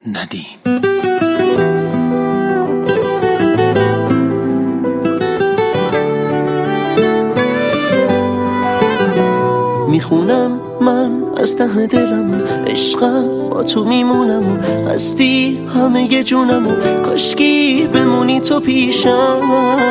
ندیم. میخونم من از ته دلم، عشقم با تو میمونم و هستی همه ی جونم و کاشکی بمونی تو پیشم.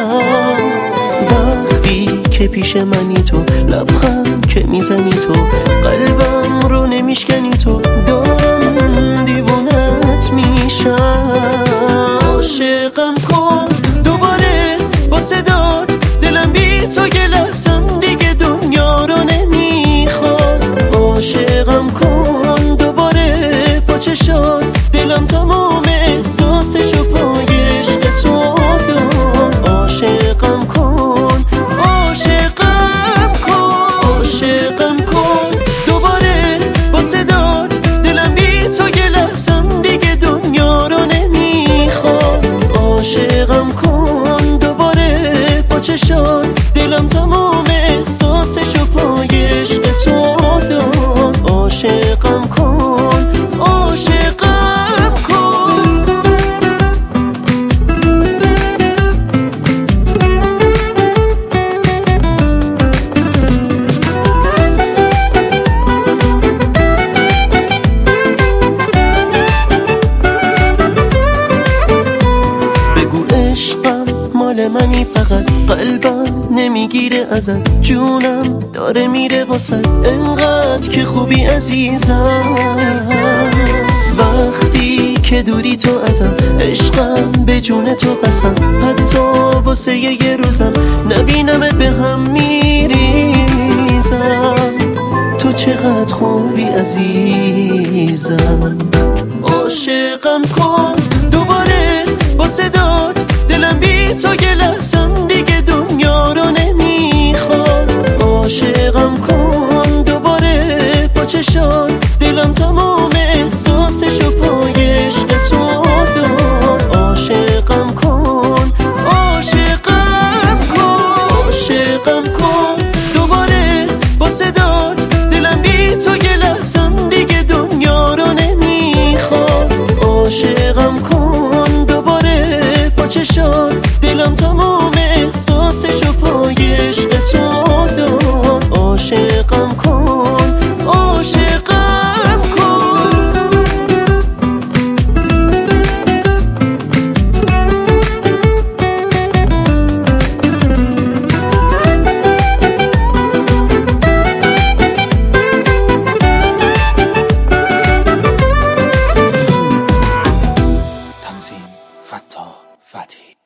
وقتی که پیش منی تو، لبخند که میزنی تو، قلبم رو نمیشکنی تو، دارم دیوونت میشم. عاشقم کن دوباره با صدات، دلم بی تو یه لحظم دیگه دنیا رو نمیخواد. عاشقم کن دوباره با چشات، دلم تمام احساسشو پای عشق تو داد. عاشقم کن، عاشقم کن، عاشقم کن دوباره با صدات، دلم بی تو یه لحظم دیگه دنیا رو نمیخواد. عاشقم کن دوباره با چشات، دلم تمام احساسشو پای عشق تو داد. عاشقم کن، عاشقم کن. بگو عشقم مال منی، فقط قلبم نمیگیره ازت، جونم داره میره واسد، انقدر که خوبی عزیزم. وقتی که دوری تو ازم، عشقم به جون تو قسم، حتی واسه یه روزم نبینمت به هم میریزم. تو چقدر خوبی عزیزم. عاشقم کن دوباره با صدات، دلم بی تو یه لحظم دیگه دنیا رو نمیخواد. عاشقم کن دوباره با چشات، دلم تمام احساسشو پای عشق تو داد. عاشقم کن، عاشقم کن، عاشقم کن دوباره با صدات، دلم بی تو یه لحظم دیگه دنیا رو نمیخواد. عاشقم کن دوباره با چشات، دلم تمام احساسشو پای عشق تو داد. عاشقم کن، عاشقم کن. تنظیم فتاح فتحی.